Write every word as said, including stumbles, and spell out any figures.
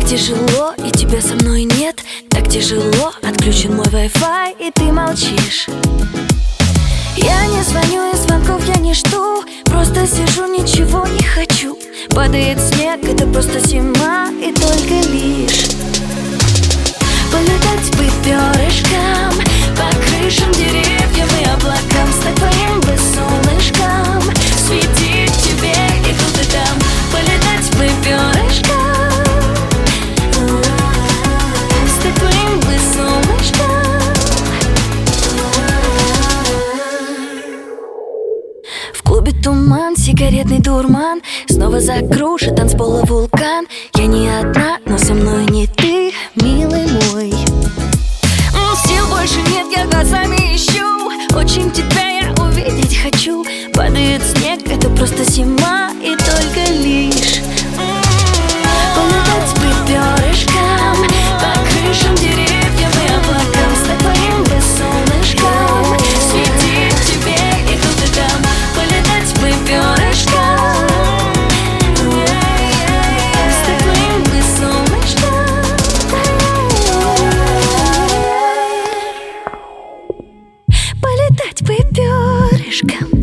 Так тяжело, и тебя со мной нет. Так тяжело, отключен мой Wi-Fi, и ты молчишь. Я не звоню, и звонков я не жду. Просто сижу, ничего не хочу. Падает снег, это просто зима, и только лишь полетать бы перышком по крышам, деревьям и облакам, стать твоим бы солнышком, светить тебе и тут и там. Полетать бы перышком, стать твоим бы солнышком. В клубе туман, сигаретный дурман, снова закружит танцпола вулкан. Я не одна, но со мной не ты, милый мой. Сил больше нет, я глазами ищу. Очень тебя я увидеть хочу. Падает снег, это просто зима, и только лишь полетать бы перышком по крышам, деревьям и облакам, стать твоим бы солнышком, светить тебе и тут и там. Полетать бы перышком, стать твоим бы солнышком. Полетать бы перышком.